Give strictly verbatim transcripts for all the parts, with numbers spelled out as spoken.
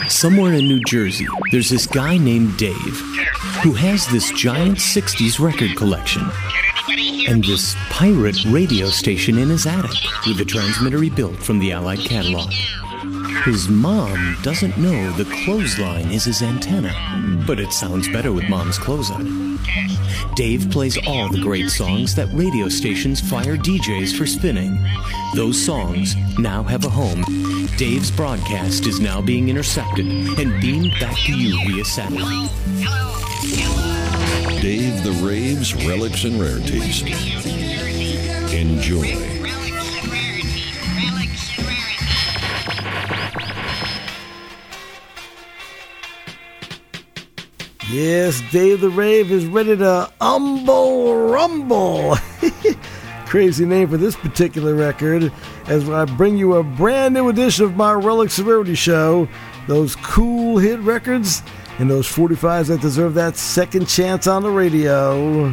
Somewhere in New Jersey, there's this guy named Dave who has this giant sixties record collection and this pirate radio station in his attic with a transmitter he built from the Allied catalog. His mom doesn't know the clothesline is his antenna, but it sounds better with Mom's clothes on it. Dave plays all the great songs that radio stations fire D Js for spinning. Those songs now have a home. Dave's broadcast is now being intercepted and beamed back to you via satellite. Dave the Rave's Relics and Rarities. Enjoy. Yes, Dave the Rave is ready to umble rumble. Crazy name for this particular record, as I bring you a brand new edition of my Relics and Rarities show. Those cool hit records and those forty-fives that deserve that second chance on the radio.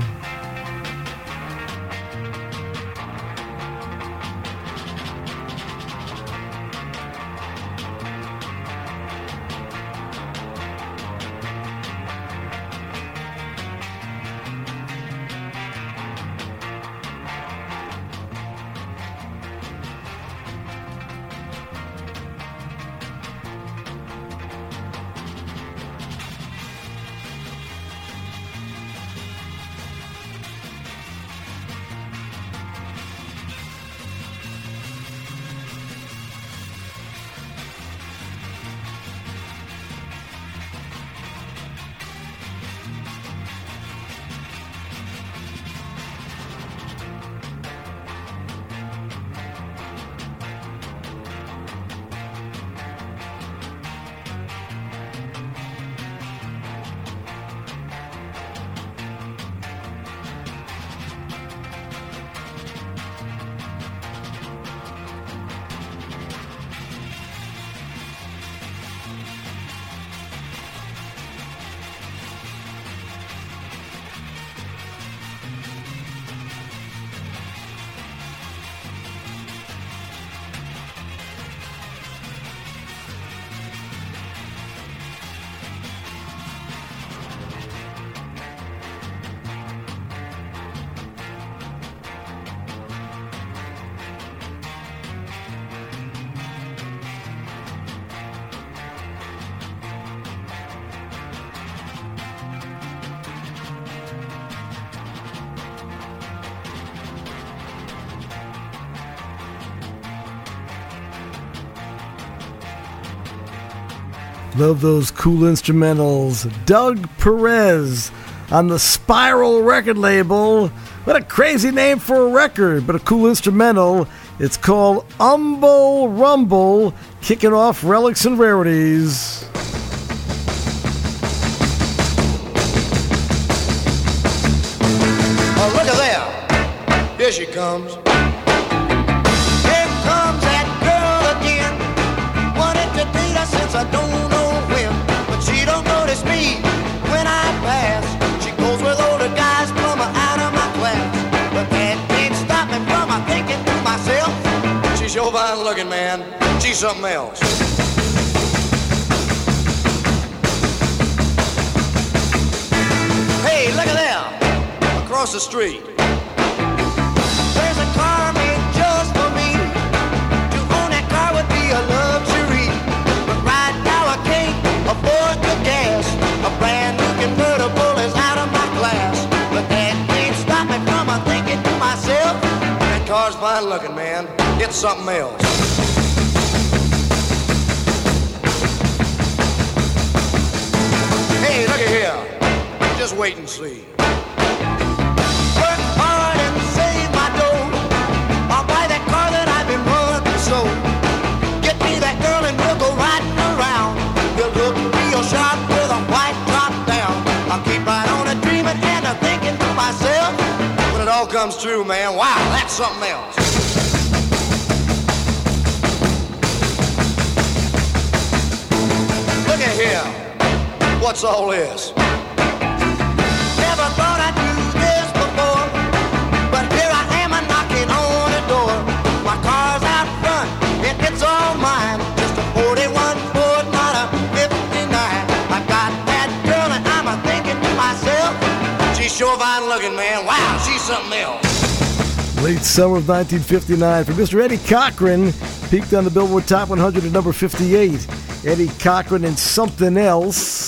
Love those cool instrumentals. Doug Perez on the Spiral record label. What a crazy name for a record, but a cool instrumental. It's called Umble Rumble, kicking off Relics and Rarities. Oh, look at there. Here she comes. Here comes that girl again. Wanted to date her since I don't know when. But she don't notice me when I pass. She goes with older guys from out of my class. But that can't stop me from my thinking to myself. She's sure fine looking, man. She's something else. Hey, look at there. Across the street. There's a car made just for me. To own that car would be a luxury. But right now I can't afford the gas. A brand new convertible is out of my class. But that can't stop me from a thinking to myself. That car's fine looking, man. It's something else. Hey, look at here. Just wait and see. Work hard and save my dough. I'll buy that car that I've been wanting so. Get me that girl and we'll go riding around. We'll look real sharp with a white top down. I'll keep right on a dreaming and a thinking to myself. When it all comes true, man, wow, that's something else. Look at here. What's all this? Never thought I'd do this before, but here I am a knocking on the door. My car's out front, and it's all mine. Just a forty-one Ford, not a fifty. looking, man. Wow, she's something else. Late summer of nineteen fifty-nine for Mister Eddie Cochran, peaked on the Billboard Top one hundred at number fifty-eight. Eddie Cochran and Something Else.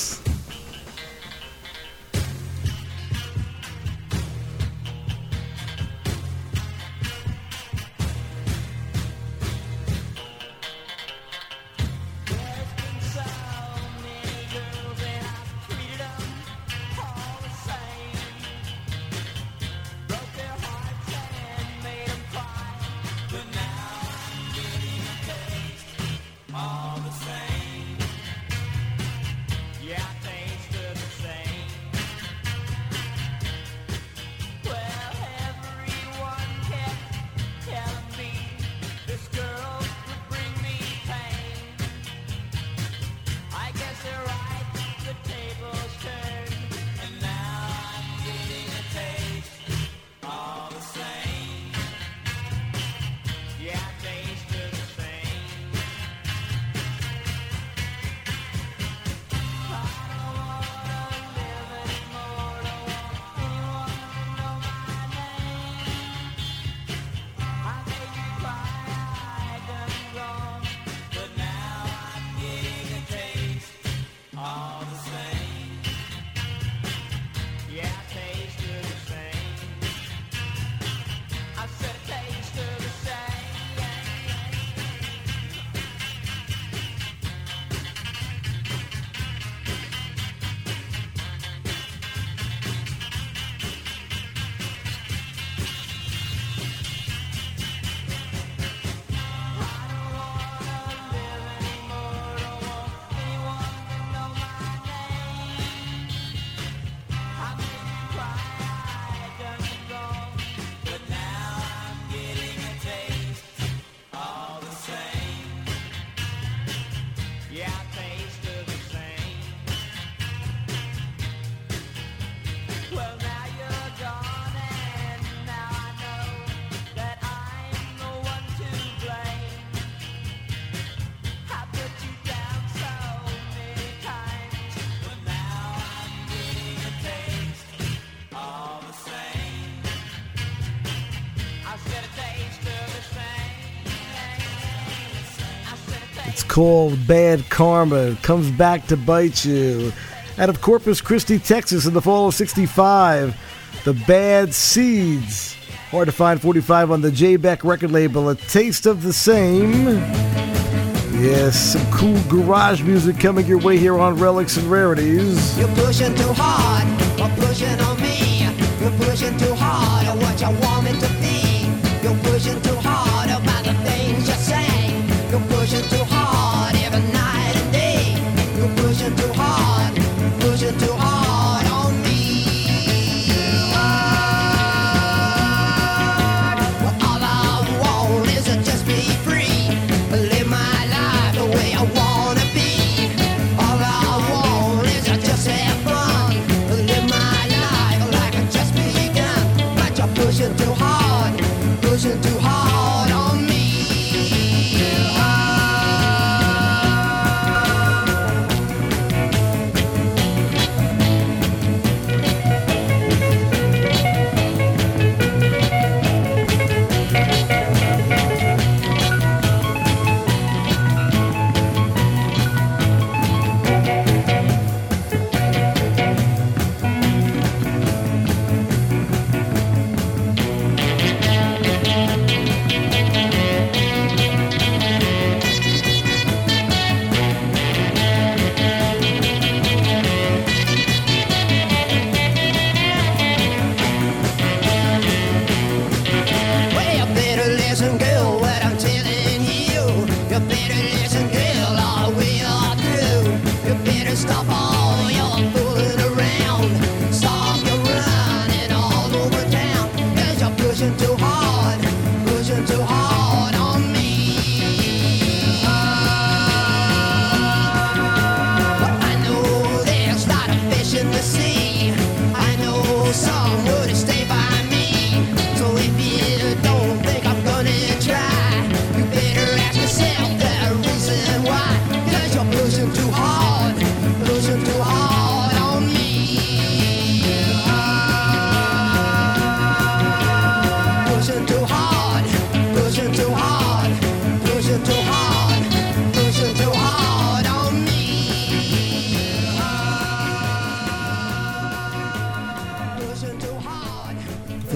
Called Bad Karma. It comes back to bite you. Out of Corpus Christi, Texas in the fall of sixty-five, the Bad Seeds. Hard to find forty-five on the J. Beck record label. A Taste of the Same. Yes, some cool garage music coming your way here on Relics and Rarities. You're pushing too hard, or pushing on me. You're pushing too hard on what you want me to be. You're pushing too hard about the things you say. You're pushing too hard every night and day. You're pushing too hard, pushing too hard on me. Well, all I want is to just be free, live my life the way I wanna be. All I want is to just have fun, live my life like I just begun. But you're pushing too hard, pushing too hard on me.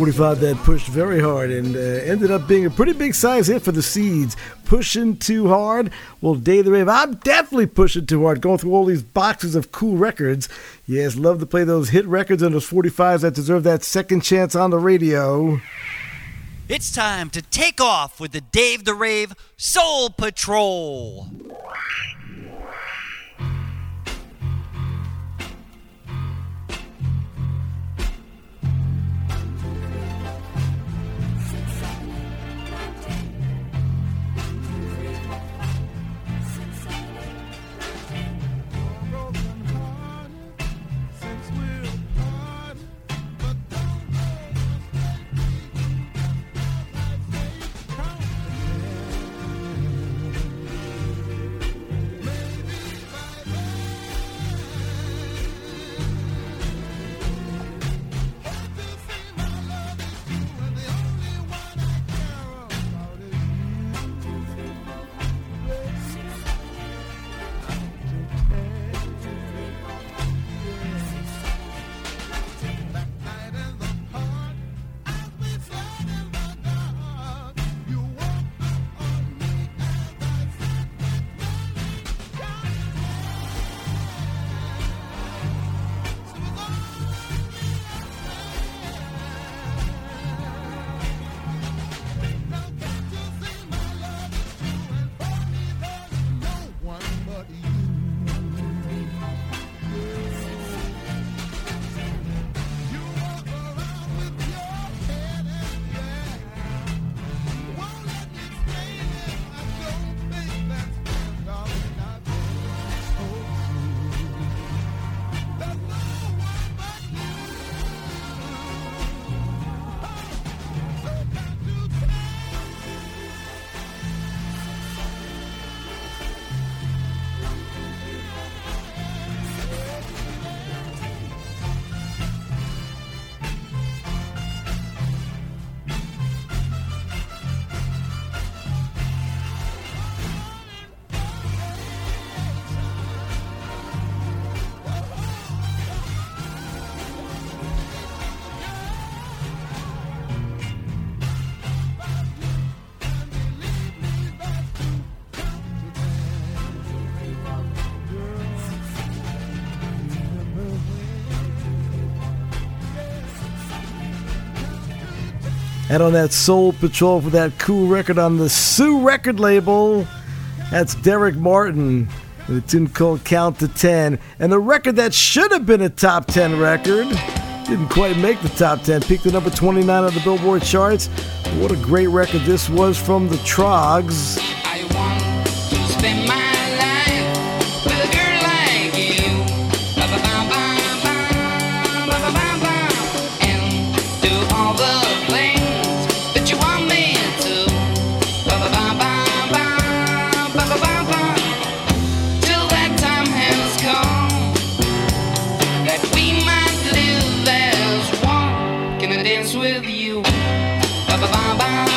forty-five that pushed very hard and uh, ended up being a pretty big size hit for the Seeds. Pushing Too Hard. Well, Day the Rave, I'm definitely pushing too hard, going through all these boxes of cool records. Yes, love to play those hit records and those forty-fives that deserve that second chance on the radio. It's time to take off with the Dave the Rave Soul Patrol. And on that Soul Patrol for that cool record on the Sue record label, that's Derek Martin with a tune called Count to Ten. And the record that should have been a top ten record didn't quite make the top ten, peaked at number twenty-nine on the Billboard charts. What a great record this was from the Trogs. I want to spend my life with a girl like you. Ba-ba-ba-ba-ba, ba-ba-ba-ba, and do all the things that you want me to. Ba-ba-ba-ba-ba, ba-ba-ba-ba, till that time has come that we might live as one. Can I dance with you? Ba-ba-ba-ba.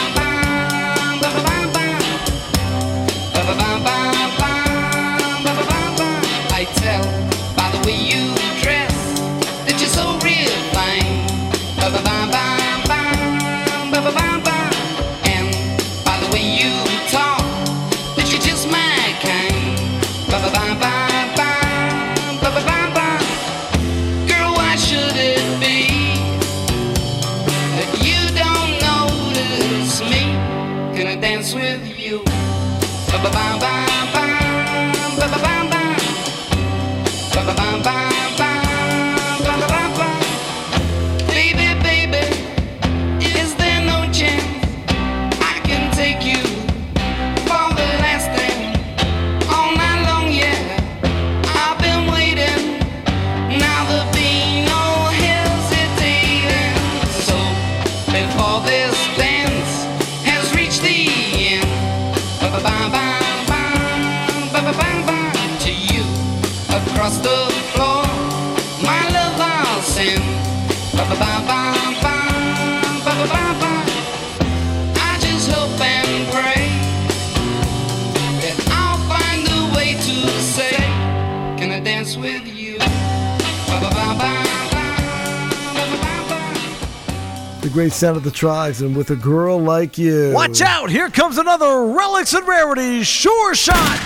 I tell by the way you dress that you're so real fine. And by the way you talk that you're just my kind. Girl, why should it be that you don't notice me? Can I dance with you? Baby, baby, is there no chance I can take you for the last thing all night long? Yeah, I've been waiting. Now there'll be no hesitating. So before this dance has reached the end, to you across the floor, my love I'll send. I just hope and pray that I'll find a way to say, can I dance with you? The great sound of the Tribes and With a Girl Like You. Watch out! Here comes another Relics and Rarities Sure Shot!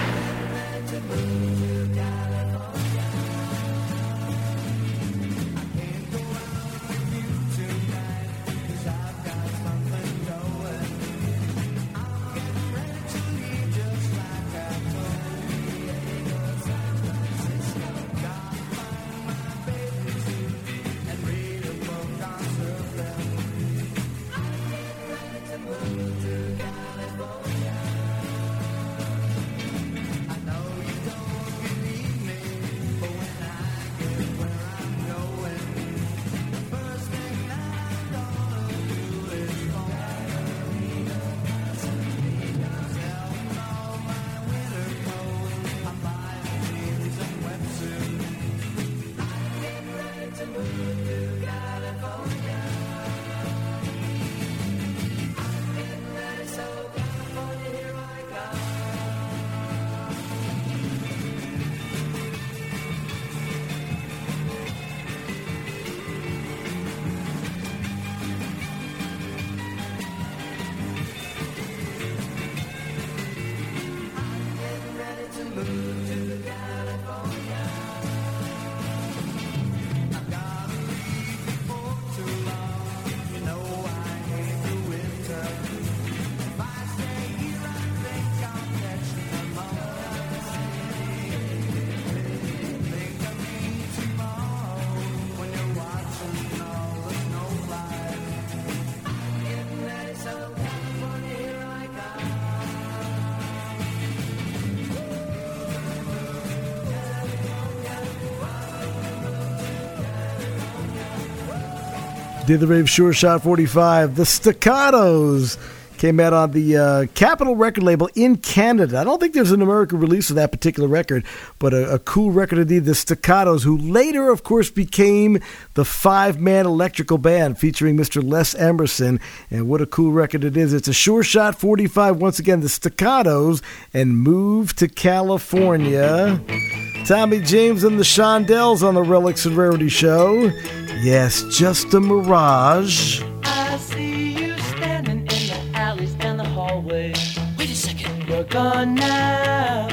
Did the Rave Sure Shot forty-five. The Staccatos came out on the uh, Capitol record label in Canada. I don't think there's an American release of that particular record, but a, a cool record indeed. The Staccatos, who later, of course, became the five-man electrical band featuring Mister Les Emerson. And what a cool record it is. It's a Sure Shot forty-five. Once again, the Staccatos and Move to California. Tommy James and the Shondells on the Relics and Rarity Show. Yes, Just a Mirage. I see you standing in the alleys and the hallways. Wait a second. You're gone now.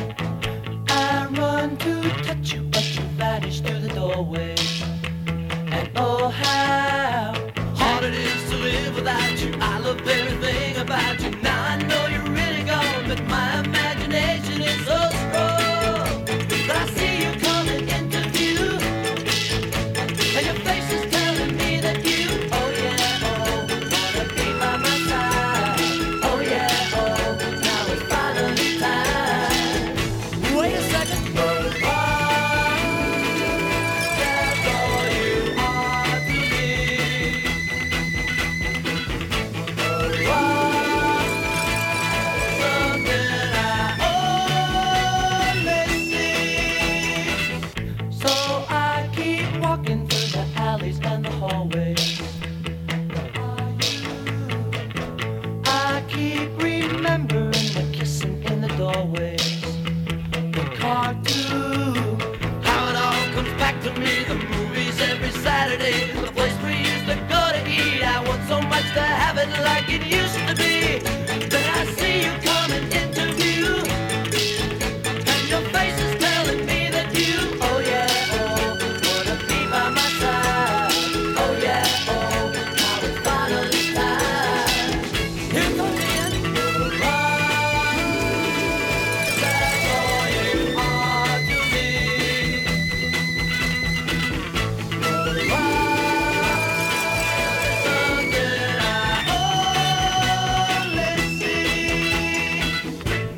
I run to touch you, but you vanish through the doorway. And oh, how hard it is to live without you. I love everything about you. Now I know you're really gone, but my imagination is so strong. But I see you coming into view, and your face is telling me that you, oh yeah, oh, wanna be by my side. Oh yeah, oh, now it's finally time. Wait a second. Oh, that's all you are to me. Oh, something I only see. So I keep walking through the alleys and the hallways. I keep remembering the kissing in the doorways. The cartoon, how it all comes back to me. The movies every Saturday, the place we used to go to eat. I want so much to have it like it used to be. Then I see you coming into view, and your face is telling me that you, oh yeah, oh, wanna be by my side. Oh yeah, oh, now it's finally time. Here comes the end. That's all you are to me. Something I only see.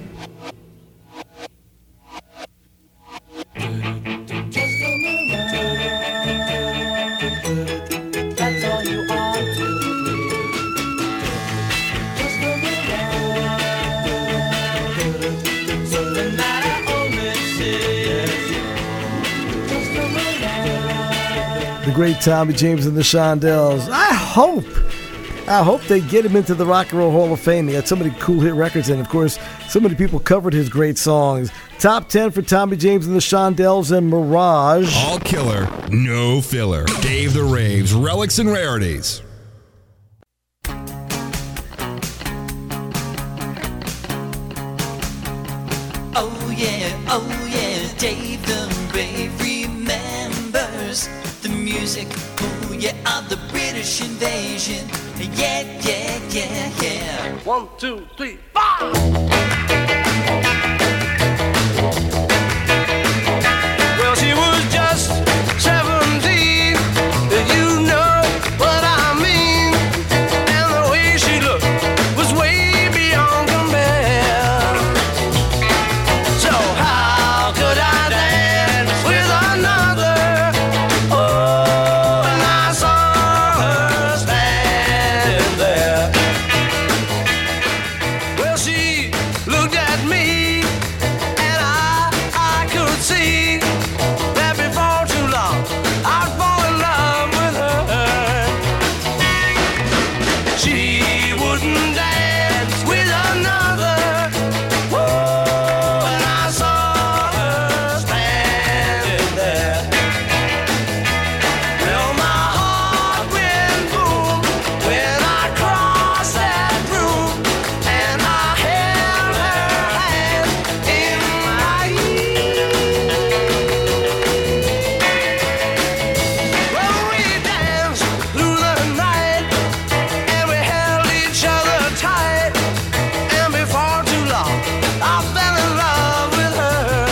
Just a mirage. That's all you are to me. Just a mirage. Something that I only see. Just a mirage. The great Tommy James and the Shondells. I hope, I hope they get him into the Rock and Roll Hall of Fame. He had so many cool hit records, and of course, so many people covered his great songs. Top ten for Tommy James and the Shondells and Mirage. All killer, no filler. Dave the Raves, Relics and Rarities. Oh yeah, Dave the Rave remembers the music, oh yeah, of the British invasion. Yeah, yeah, yeah, yeah. One, two, three, four! Well, she was just seventeen, you know what I mean. And the way she looked was way beyond compare. So how could I dance with another? Oh, and I saw her standing there. Well, she looked at me, and I, I could see that before too long I'd fall in love with her. She wouldn't dance with another. Whoa, and I saw her standing there. Well, my heart went boom when I crossed that room, and I held her hand in my Well, we danced through the night, and we held each other tight, and before too long, I fell in love with her.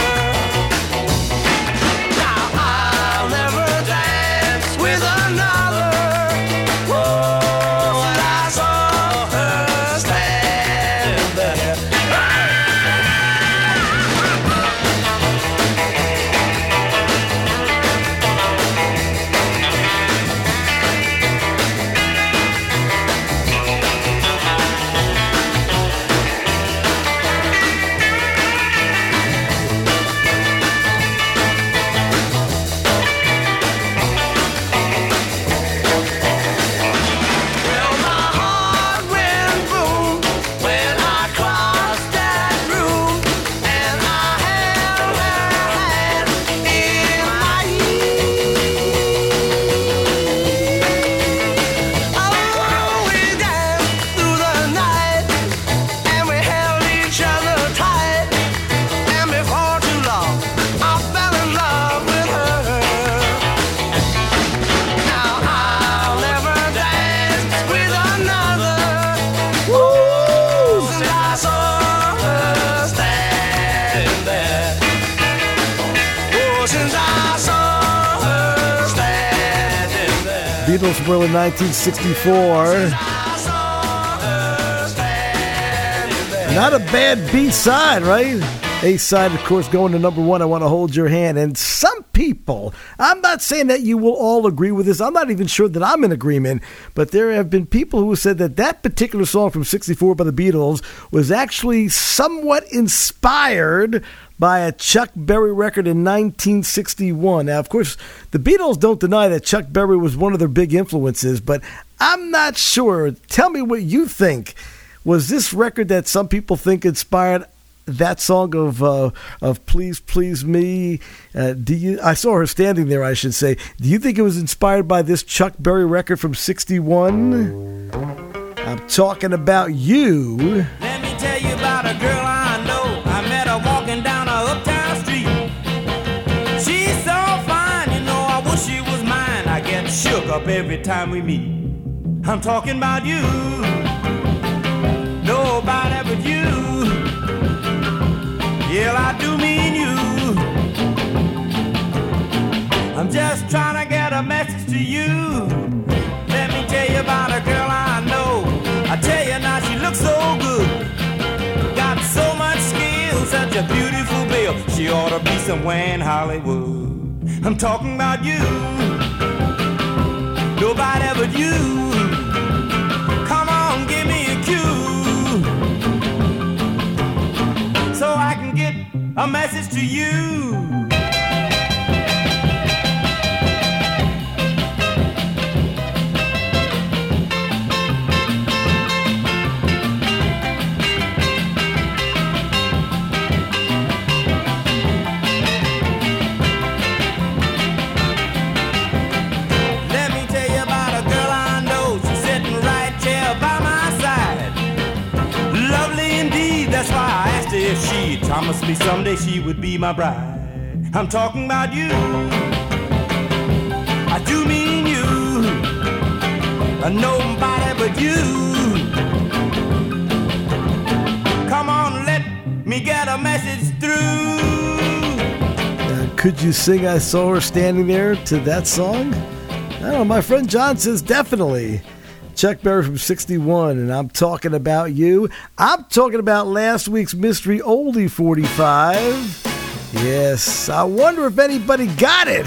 Now I'll never dance with another. Whoa, and I saw her standing there. Well, my heart went boom when I crossed that room, and I held her hand in my Oh, we danced through the night, and we held each other tight, and before too long, I fell in love with her. Now I'll never dance with another. Woo! Since I saw her standing there. Oh, since I saw her standing there. Beatles from early nineteen sixty-four. I saw her standing there. Not a bad B-side, right? A-side, of course, going to number one, I Want to Hold Your Hand. And some people, I'm not saying that you will all agree with this. I'm not even sure that I'm in agreement. But there have been people who said that that particular song from sixty-four by the Beatles was actually somewhat inspired by a Chuck Berry record in nineteen sixty-one. Now, of course, the Beatles don't deny that Chuck Berry was one of their big influences, but I'm not sure. Tell me what you think. Was this record that some people think inspired that song of uh, of Please Please Me? Uh, do you? I saw her standing there, I should say. Do you think it was inspired by this Chuck Berry record from sixty-one? I'm talking about You. Let me tell you about a girl I know. I met her walking down a uptown street. She's so fine, you know, I wish she was mine. I get shook up every time we meet. I'm talking about you. Nobody but you. Yeah, I do mean you. I'm just trying to get a message to you. Let me tell you about a girl I know. I tell you now, she looks so good. Got so much skill, such a beautiful bill. She ought to be somewhere in Hollywood. I'm talking about you. Nobody but you. Come on, give me a cue, so I can get a message to you. Let me tell you about a girl I know. She's sitting right there by my side. Lovely indeed, that's why I asked her if she'd come promised me someday she would be my bride. I'm talking about you. I do mean you. Nobody but you. Come on, let me get a message through. Uh, could you sing I Saw Her Standing There to that song? I don't know, my friend John says definitely. Chuck Berry from sixty-one, and I'm talking about you. I'm talking about last week's Mystery Oldie forty-five. Yes, I wonder if anybody got it.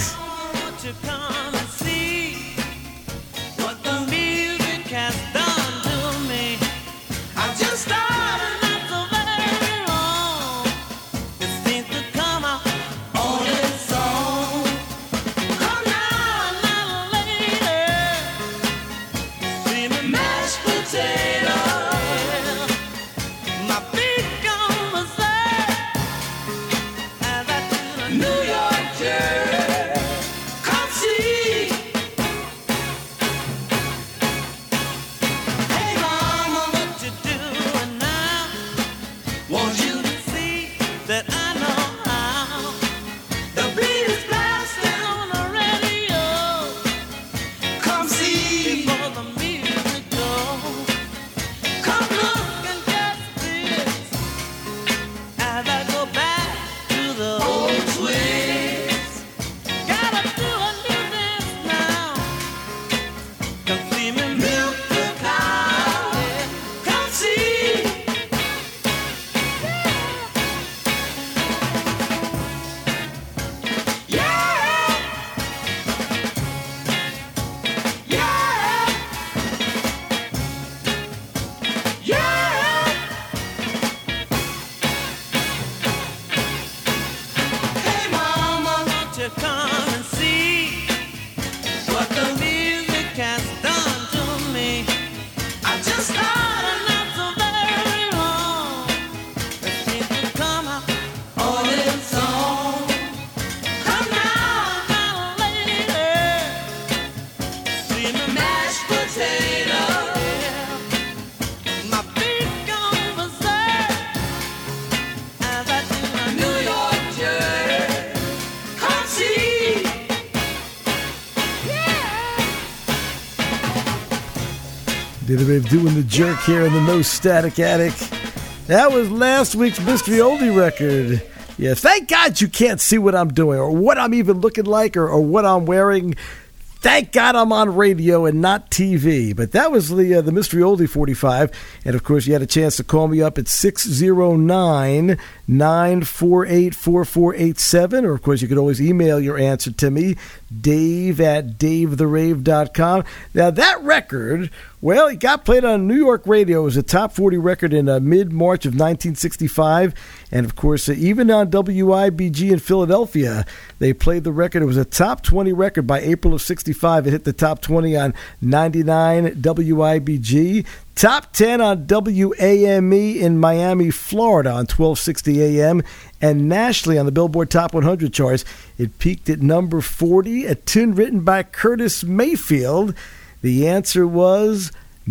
They're doing the jerk here in the No Static Attic. That was last week's Mystery Oldie record. Yes, thank God you can't see what I'm doing or what I'm even looking like or, or what I'm wearing. Thank God I'm on radio and not T V. But that was the uh, the Mystery Oldie forty-five. And, of course, you had a chance to call me up at six oh nine, nine four eight, four four eight seven. Or, of course, you could always email your answer to me, Dave at Dave the Rave dot com. Now, that record, well, it got played on New York radio. It was a top forty record in uh, mid-March of nineteen sixty-five. And, of course, uh, even on W I B G in Philadelphia, they played the record. It was a top twenty record by April of sixty-five. It hit the top twenty on ninety-nine W I B G. Top ten on W A M E in Miami, Florida on twelve sixty A M. And nationally on the Billboard Top one hundred charts, it peaked at number forty, a tune written by Curtis Mayfield. The answer was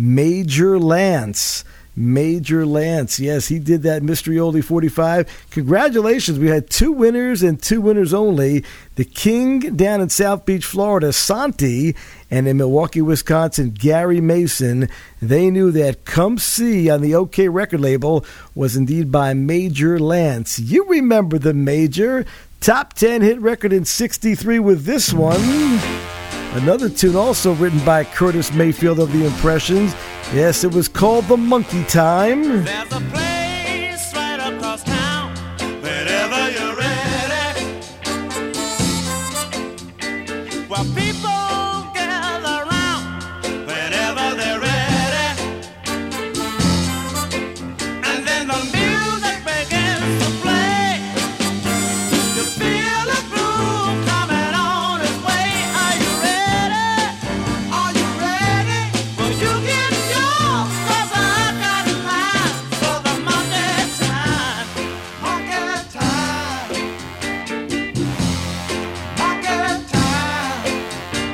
Major Lance. Major Lance. Yes, he did that Mystery Oldie forty-five. Congratulations. We had two winners and two winners only. The King down in South Beach, Florida, Santi, and in Milwaukee, Wisconsin, Gary Mason. They knew that Come See on the OK record label was indeed by Major Lance. You remember the Major. Top ten hit record in sixty-three with this one. Another tune also written by Curtis Mayfield of the Impressions. Yes, it was called The Monkey Time. There's a place right across town, whenever you're ready, where people gather around whenever they're ready, and then the music begins to play. You feel the groove coming on its way. Are you ready? Are you ready? Well, you get yours, 'cause I got mine for the monkey time. Monkey time. Monkey time.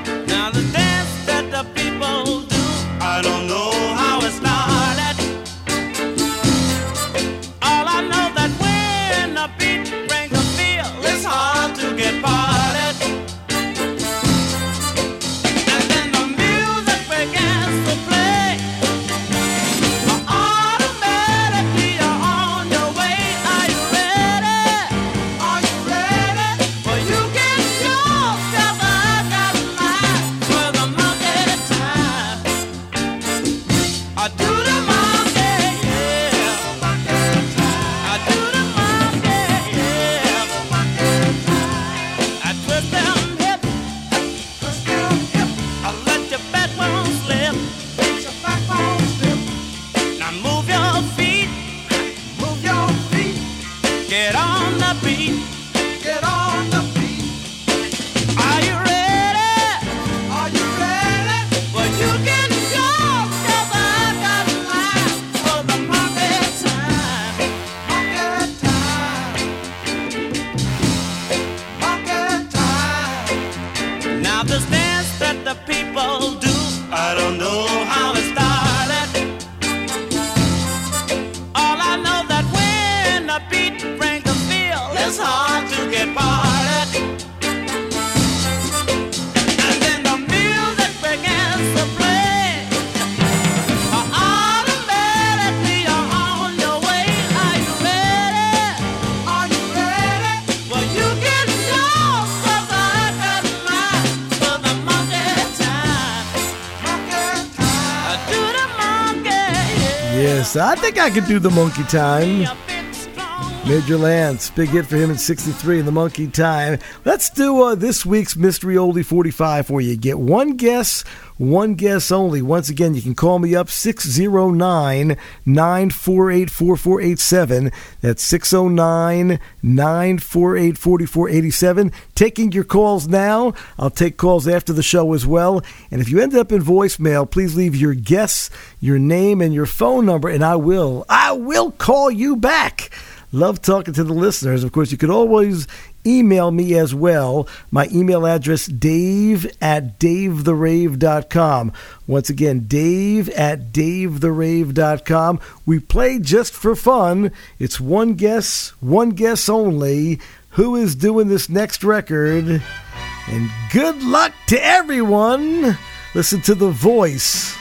Yes, I think I could do the Monkey Time. Major Lance, big hit for him in sixty-three in the Monkey Time. Let's do uh, this week's Mystery Oldie forty-five for you. Get one guess, one guess only. Once again, you can call me up, six oh nine, nine four eight, four four eight seven. That's six oh nine, nine four eight, four four eight seven. Taking your calls now. I'll take calls after the show as well. And if you ended up in voicemail, please leave your guess, your name, and your phone number, and I will, I will call you back. Love talking to the listeners. Of course, you could always email me as well. My email address, dave at dave the rave dot com. Once again, dave at dave the rave dot com. We play just for fun. It's one guess, one guess only. Who is doing this next record? And good luck to everyone. Listen to The Voice.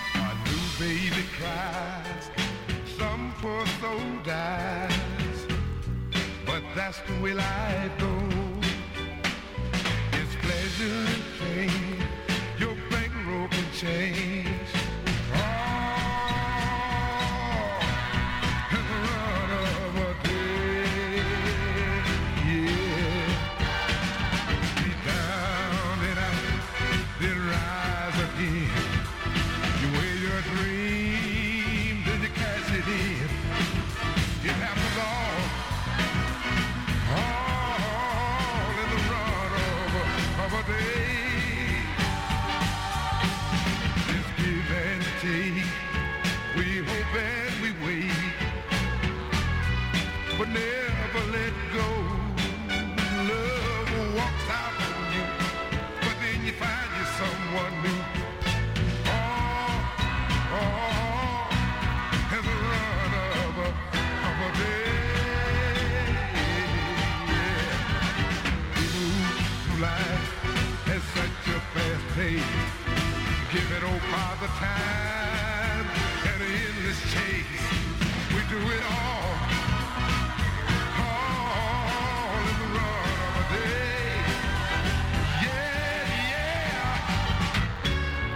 That's the way life goes. It's pleasure and pain. Your bankroll can change. Oh, in the run of a day, yeah. Be down and out, then rise again. You weigh your dream, then you cash it in. It happens all. We hope and we wait, but never let go. Love walks out on you, but then you find you someone new. Oh, oh, as a run of a, of a day. We move through life at such a fast pace. Give it all by the time and an endless chase. We do it all, all in the run of a day. Yeah, yeah.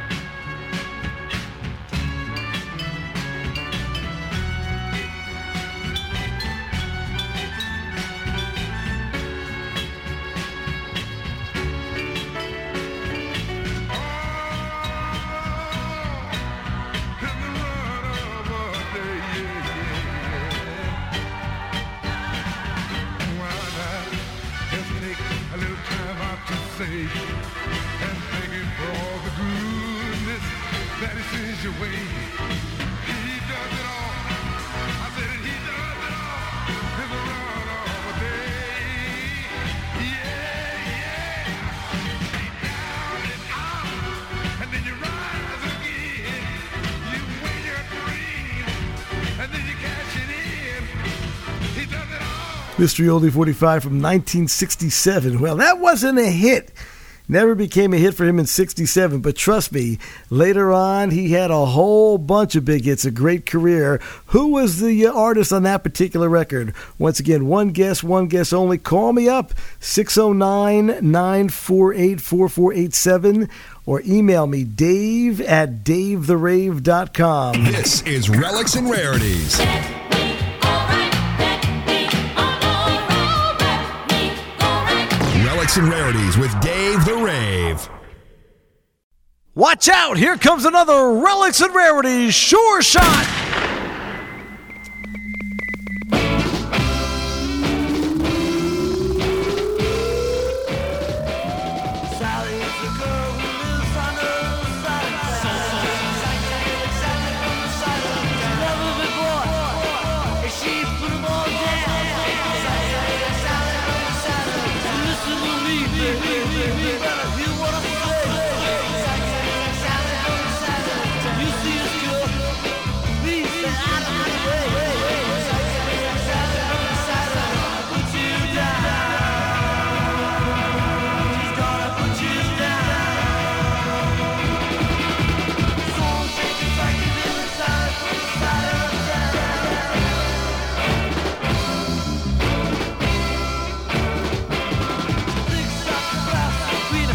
And thank for all the goodness that He sends your way. He does it all. I said He does it all in the run of a day. Yeah, yeah. Be down and out, and then you rise again. You win your dream, and then you cash it in. He does it all. Mystery Oldie forty-five from nineteen sixty-seven. Well, that wasn't a hit. Never became a hit for him in sixty-seven, but trust me, later on, he had a whole bunch of big hits, a great career. Who was the artist on that particular record? Once again, one guess, one guess only. Call me up, six oh nine, nine four eight, four four eight seven, or email me, dave at dave the rave dot com. This is Relics and Rarities. Relics and Rarities with Dave the Rave. Watch out! Here comes another Relics and Rarities Sure Shot! Sweet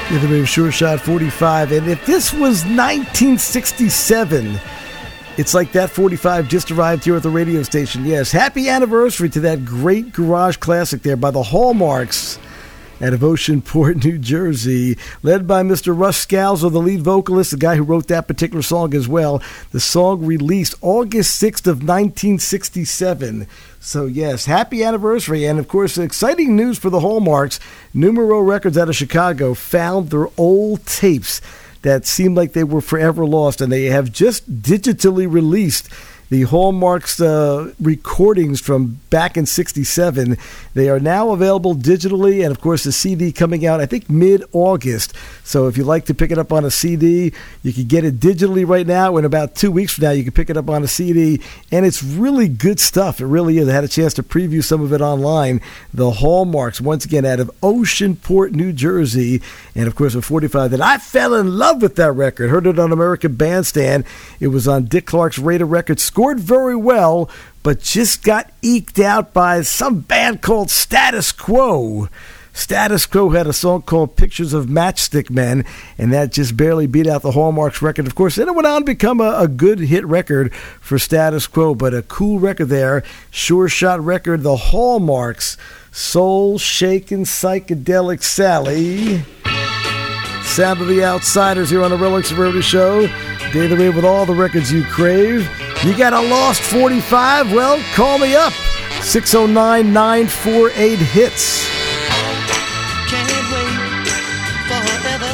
Yeah, the Rave Sure Shot forty-five. And if this was nineteen sixty-seven, it's like that forty-five just arrived here at the radio station. Yes, happy anniversary to that great garage classic there by the Hallmarks out of Oceanport, New Jersey, led by Mister Russ Scalzo, the lead vocalist, the guy who wrote that particular song as well. The song released August sixth of nineteen sixty-seven. So, yes, happy anniversary. And, of course, exciting news for the Hallmarks. Numero Records out of Chicago found their old tapes that seemed like they were forever lost, and they have just digitally released the Hallmarks uh, recordings from back in sixty-seven. They are now available digitally, and of course the C D coming out, I think, mid-August. So if you'd like to pick it up on a C D, you can get it digitally right now. In about two weeks from now, you can pick it up on a C D, and it's really good stuff. It really is. I had a chance to preview some of it online. The Hallmarks, once again, out of Oceanport, New Jersey, and of course, with forty-five, that I fell in love with that record. Heard it on American Bandstand. It was on Dick Clark's Raider Records. Scored very well, but just got eked out by some band called Status Quo. Status Quo had a song called Pictures of Matchstick Men, and that just barely beat out the Hallmarks record. Of course, then it went on to become a, a good hit record for Status Quo, but a cool record there. Sure Shot record, the Hallmarks, Soul Shakin' Psychedelic Sally. Sound of the Outsiders here on the Relics of Rarity Show. Day of the Rave with all the records you crave. You got a lost forty-five? Well, call me up. six oh nine, nine four eight, hits. Can't wait forever,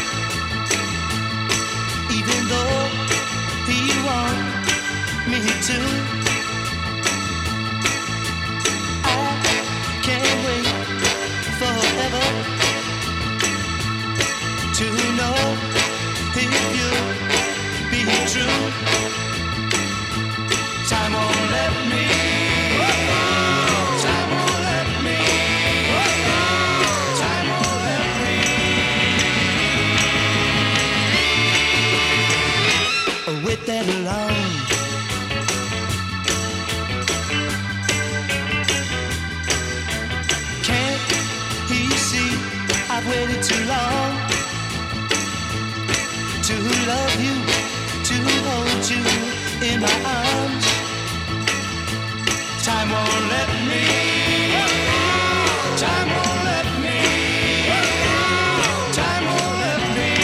even though he wants me to. I can't wait forever to know if you be true. Time won't let me. Time won't let me. Time won't let me. Wait that long. Can't he see I've waited too long to love you, to hold you in my arms? Time won't let me. Time won't let me. Time won't let me.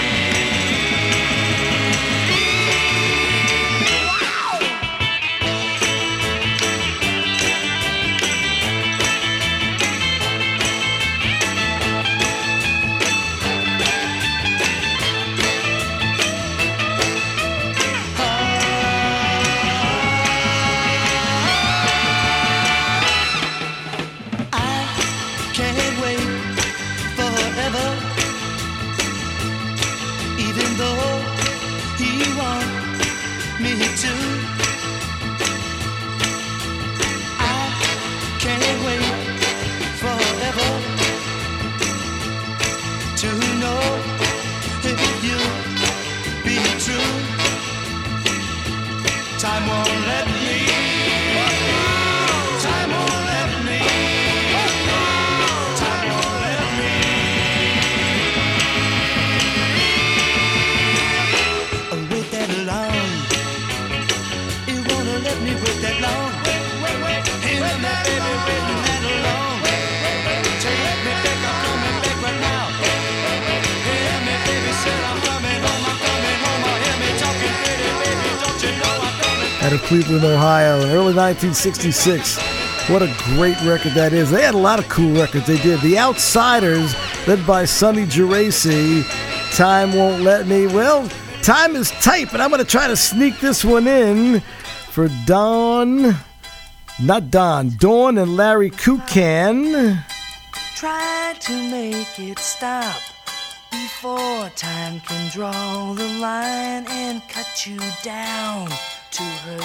Out of Cleveland, Ohio, in early nineteen sixty-six. What a great record that is. They had a lot of cool records. They did. The Outsiders, led by Sonny Geraci. Time Won't Let Me. Well, time is tight, but I'm going to try to sneak this one in for Don, not Don, Dawn and Larry Kukan. Try to make it stop before time can draw the line and cut you down to her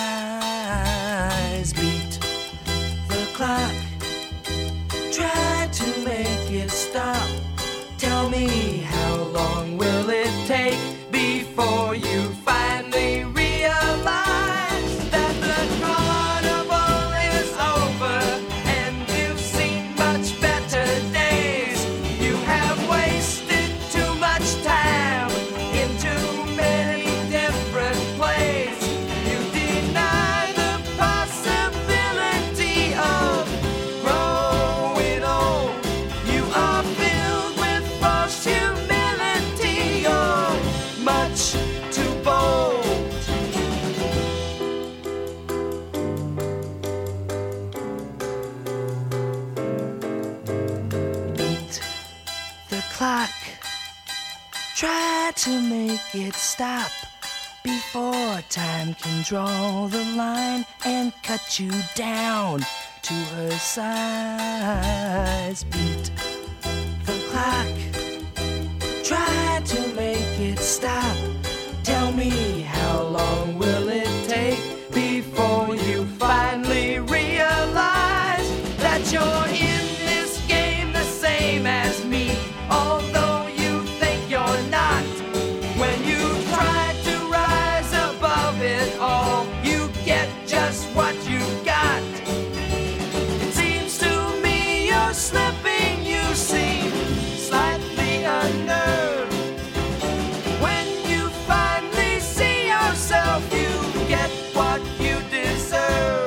size. Beat the clock, try to make it stop. Tell me, how long will it take before you finally realize that the carnival is over and you've seen much better days? You have wasted clock. Try to make it stop before time can draw the line and cut you down to her size. Beat the clock. Try to make it stop. Tell me, how long will it take before you finally realize that you're in this game the same as me, although you think you're not? When you try to rise above it all, you get just what you got. It seems to me you're slipping, you seem slightly unnerved. When you finally see yourself, you get what you deserve.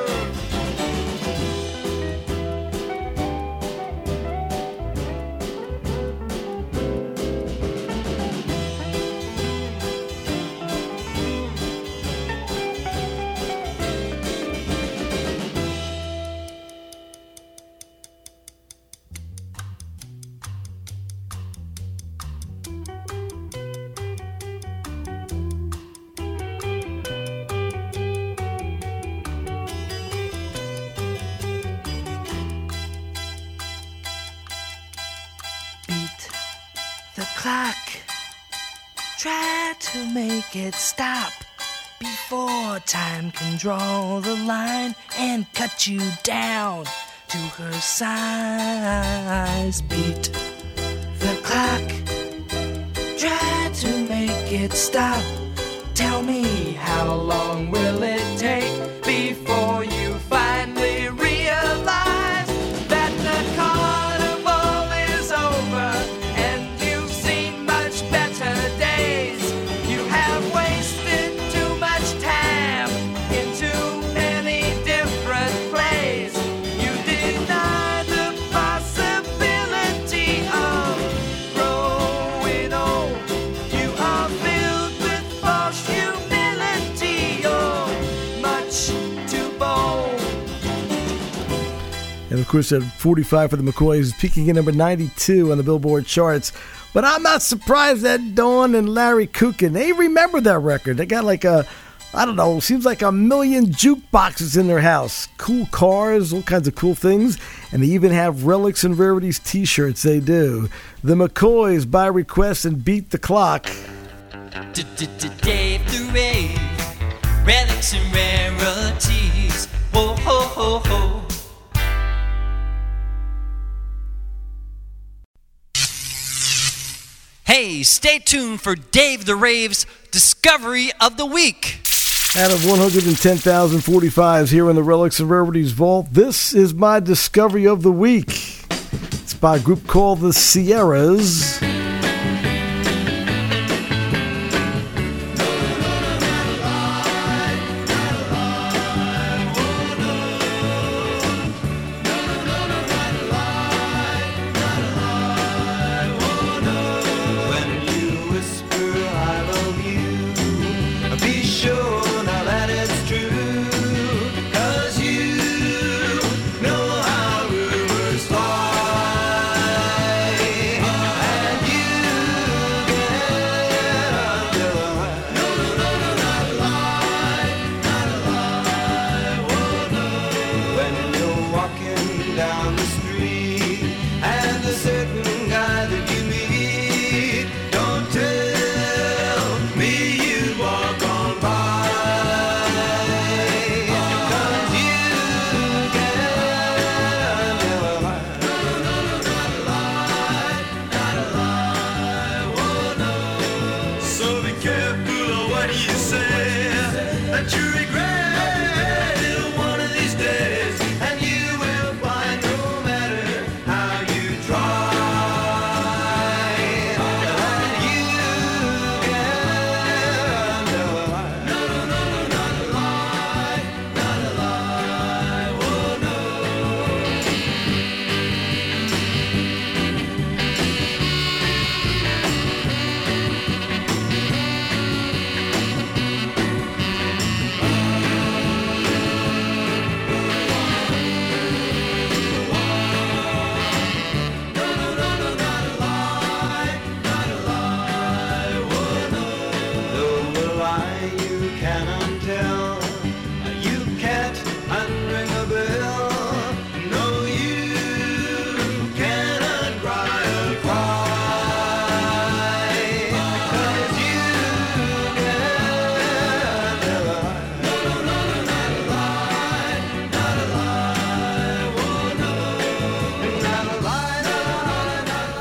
The clock. Try to make it stop before time can draw the line and cut you down to her size. Beat the clock. Try to make it stop. Tell me, how long will it take before you finally realize that the carnival is over and you've seen much better days? You have wasted too much time in too many different plays. You deny the possibility of growing old. You are filled with false humility. You're much too bold. And of course, at forty-five for the McCoys, peaking at number ninety-two on the Billboard charts. But I'm not surprised that Dawn and Larry Kukin, they remember that record. They got like a, I don't know, seems like a million jukeboxes in their house. Cool cars, all kinds of cool things. And they even have Relics and Rarities t-shirts, they do. The McCoys, by request, and Beat the Clock. Dave the Rave, Relics and Rarities. Whoa, ho, ho, ho. Hey, stay tuned for Dave the Rave's Discovery of the Week. Out of one hundred ten thousand forty-fives here in the Relics and Rarities Vault, this is my Discovery of the Week. It's by a group called the Sierras. When you whisper I love you, be sure now that it's true, 'cause you know how rumors fly, and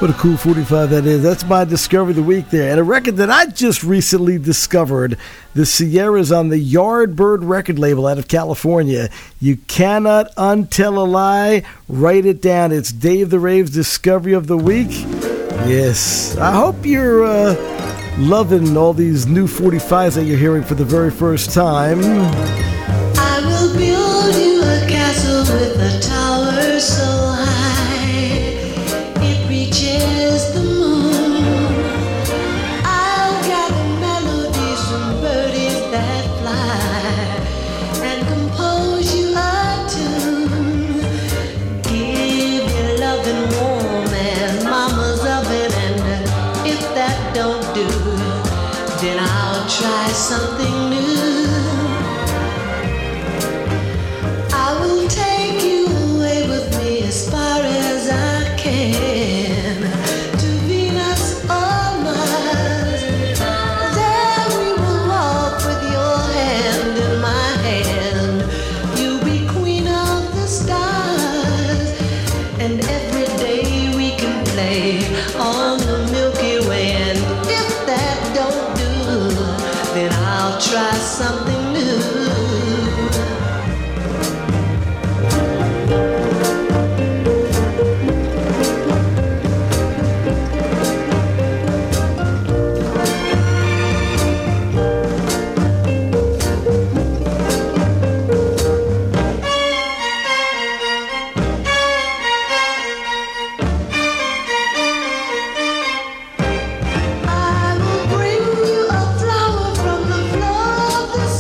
What a cool forty-five that is. That's my discovery of the week there. And a record that I just recently discovered, the Sierras on the Yardbird record label out of California. You cannot untell a lie. Write it down. It's Dave the Rave's discovery of the week. Yes. I hope you're uh, loving all these new forty-fives that you're hearing for the very first time. I will build you a castle with a tower so high it reaches the moon. I'll gather melodies from birdies that fly and compose you a tune. Give you loving warm and mama's oven, and if that don't do, then I'll try something new. I will take you away with me as far as I can, to Venus or Mars. There we will walk with your hand in my hand. You'll be queen of the stars, and every day we can play on the Milky Way. And if that don't do, then I'll try something new. I will bring you a flower from the floor of the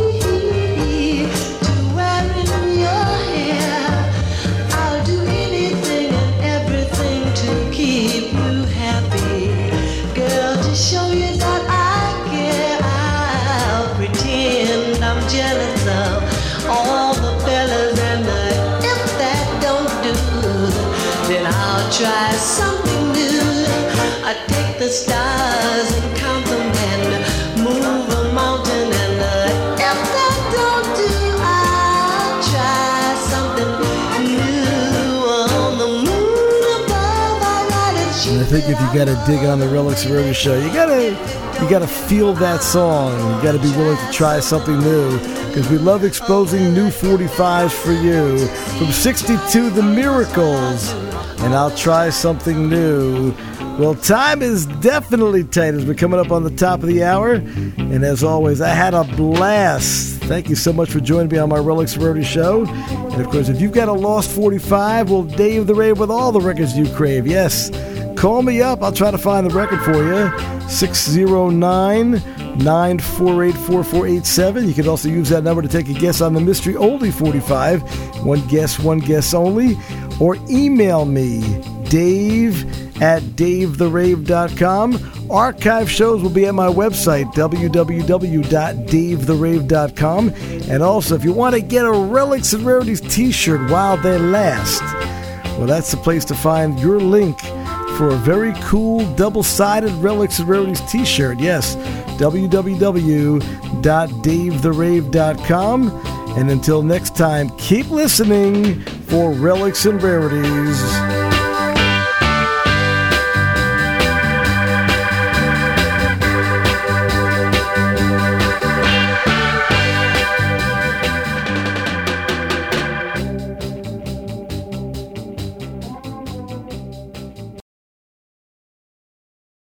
sea to wear in your hair. I'll do anything and everything to keep you happy, girl, to show you that I care. I'll pretend I'm jealous of all the fellas, and uh, if that don't do, then I'll try something new. I take the stars and count them and move a mountain, and uh, if that don't do, I'll try something new. On the moon above, I ride it. And I think if you got to dig on the Relics Radio Show, you gotta you gotta feel that song. You gotta be willing to try something new, because we love exposing new forty-fives for you. From sixty-two, The Miracles, and I'll try something new. Well, time is definitely tight as we're coming up on the top of the hour. And as always, I had a blast. Thank you so much for joining me on my Relics Radio Show. And of course, if you've got a lost forty-five, well, Dave the Rave with all the records you crave. Yes, call me up. I'll try to find the record for you. six oh nine, nine four eight, four four eight seven. You can also use that number to take a guess on the Mystery Oldie forty-five. One guess, one guess only. Or email me, Dave at dave the rave dot com. Archive shows will be at my website, w w w dot dave the rave dot com. And also, if you want to get a Relics and Rarities t-shirt while they last, well, that's the place to find your link for a very cool double-sided Relics and Rarities t-shirt. Yes, w w w dot dave the rave dot com. And until next time, keep listening for Relics and Rarities.